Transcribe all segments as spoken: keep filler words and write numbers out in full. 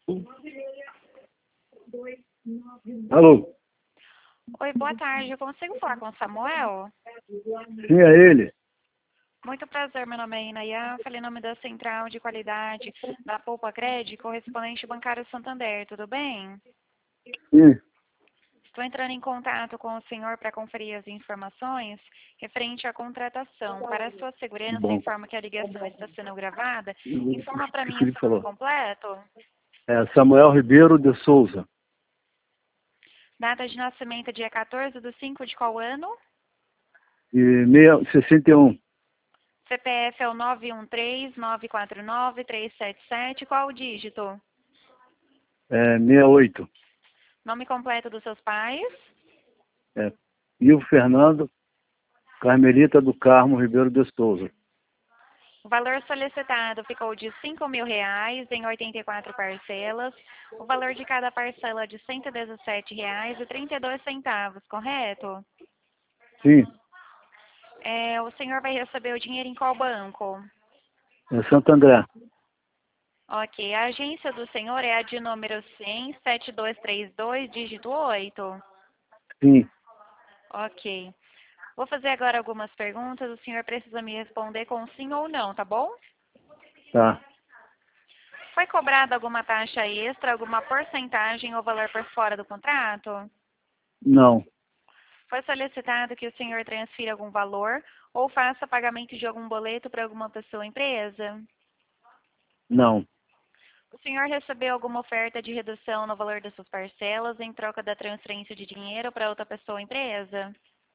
Alô? Oi, boa tarde. Eu consigo falar com o Samuel? Sim, é ele. Muito prazer, meu nome é Inaya. Falei em nome da Central de Qualidade da Poupa Crédito, correspondente bancário Santander. Tudo bem? Sim. Estou entrando em contato com o senhor para conferir as informações referente à contratação. Para a sua segurança, Bom. informa que a ligação está sendo gravada. Informa para mim Esqueci o de seu nome falar. completo. É Samuel Ribeiro de Souza. Data de nascimento dia quatorze de cinco de qual ano? E meia, sessenta e um. C P F é o nove um três, nove quatro nove, três sete sete. Qual o dígito? É sessenta e oito. Nome completo dos seus pais? É Ivo Fernando Carmelita do Carmo Ribeiro de Souza. O valor solicitado ficou de cinco mil reais em oitenta e quatro parcelas. O valor de cada parcela é de cento e dezessete reais e trinta e dois centavos, correto? Sim. É, o senhor vai receber o dinheiro em qual banco? É Santo André. Ok, a agência do senhor é a de número cem, sete dois três dois, dígito oito? Sim. Ok. Vou fazer agora algumas perguntas, o senhor precisa me responder com sim ou não, tá bom? Tá. Foi cobrada alguma taxa extra, alguma porcentagem ou valor por fora do contrato? Não. Foi solicitado que o senhor transfira algum valor ou faça pagamento de algum boleto para alguma pessoa ou empresa? Não. O senhor recebeu alguma oferta de redução no valor das suas parcelas em troca da transferência de dinheiro para outra pessoa ou empresa?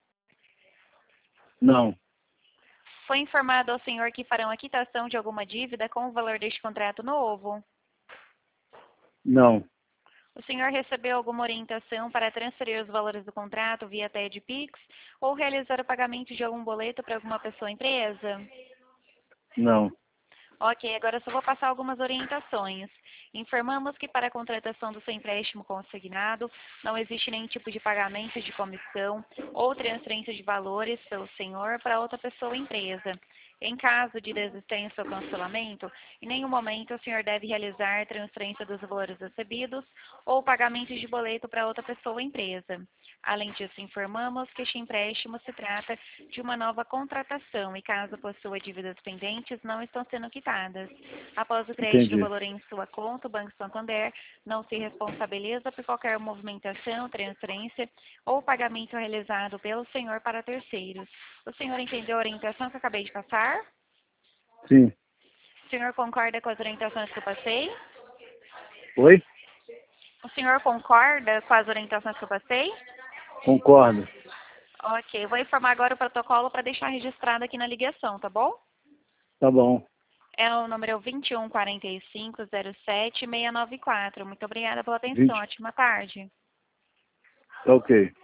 Não. Foi informado ao senhor que farão a quitação de alguma dívida com o valor deste contrato novo? Não. O senhor recebeu alguma orientação para transferir os valores do contrato via T E D Pix ou realizar o pagamento de algum boleto para alguma pessoa ou empresa? Não. Ok, agora eu só vou passar algumas orientações. Informamos que para a contratação do seu empréstimo consignado, não existe nenhum tipo de pagamento de comissão ou transferência de valores pelo senhor para outra pessoa ou empresa. Em caso de desistência ou cancelamento, em nenhum momento o senhor deve realizar transferência dos valores recebidos ou pagamento de boleto para outra pessoa ou empresa. Além disso, informamos que este empréstimo se trata de uma nova contratação e, caso possua dívidas pendentes, não estão sendo quitadas. Após o crédito do Entendi. valor em sua conta, o Banco Santander não se responsabiliza por qualquer movimentação, transferência ou pagamento realizado pelo senhor para terceiros. O senhor entendeu a orientação que eu acabei de passar? Sim. O senhor concorda com as orientações que eu passei? Oi? O senhor concorda com as orientações que eu passei? Concordo. Ok, vou informar agora o protocolo para deixar registrado aqui na ligação, tá bom? Tá bom. É o número vinte e um, quarenta e cinco, zero sete, seiscentos e noventa e quatro. Muito obrigada pela atenção. vinte. Ótima tarde. Tá ok.